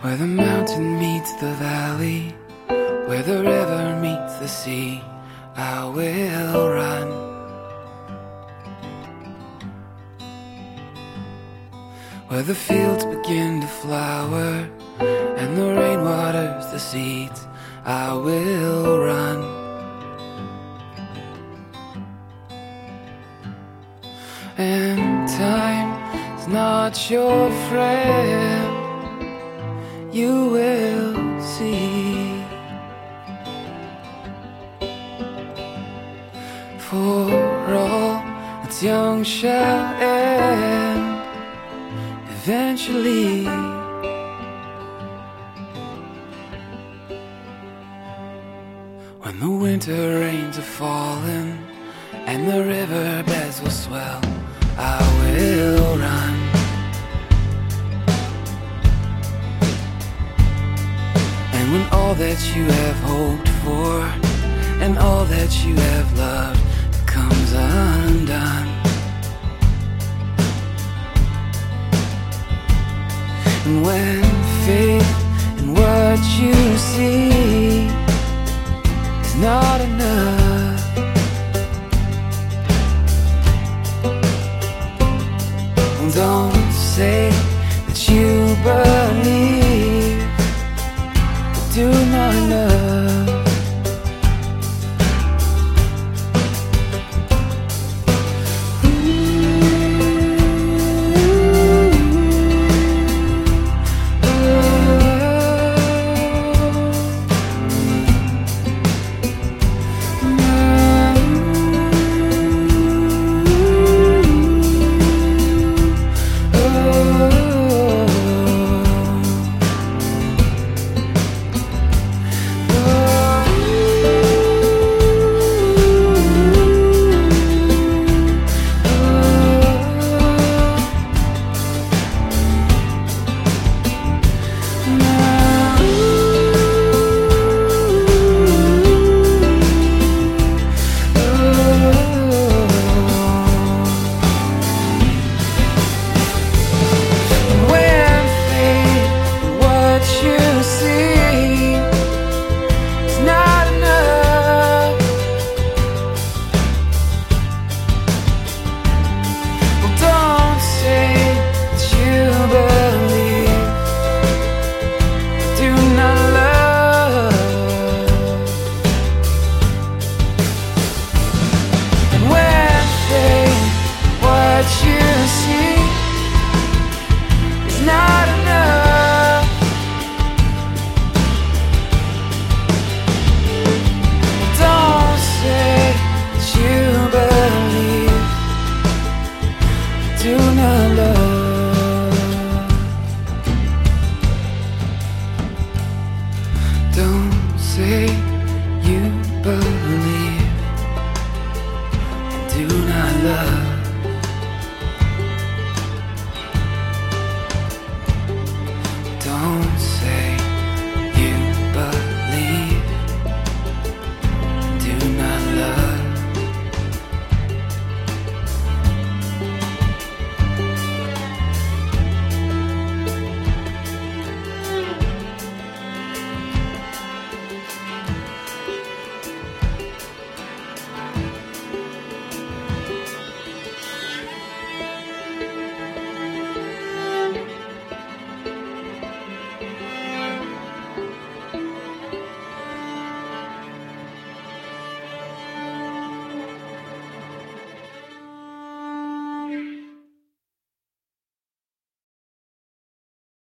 Where the mountain meets the valley, where the river meets the sea, I will run. Where the fields begin to flower and the rain waters the seeds, I will run. And time is not your friend, you will see. For all that's young shall end eventually. When the winter rains are falling and the riverbeds will swell, I will run. And when all that you have hoped for and all that you have loved comes undone, and when